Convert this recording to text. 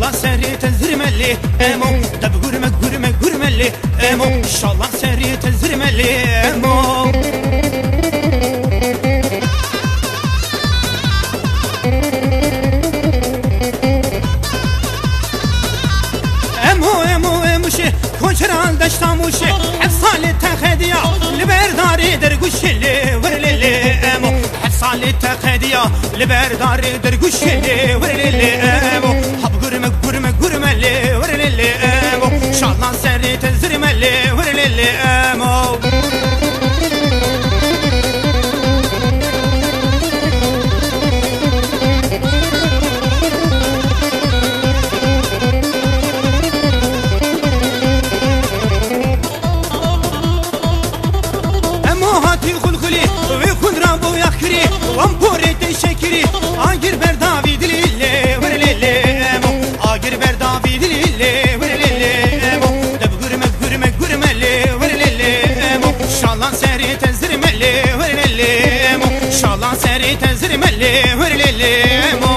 شالله سری تزرملی امو دب گرمه گرمه گرملی امو شالله سری تزرملی امو کنچران دشتاموشه حسال تخدیا لبرداری در گوشلی ورلیلی امو حسال تخدیا لبرداری در گوشلی ورلیلی امو حب گرمه گرمه گرملی ورلیلی امو شالله سری تزرملی ورلیلی امو وامپوری تشکری آگر بر داوید لیلی ورلیلی امو آگر بر داوید لیلی ورلیلی امو دب گرمه گرمه گرملی ورلیلی امو شالله سری تزرملی ورلیلی امو شالله سری تزرملی ورلیلی امو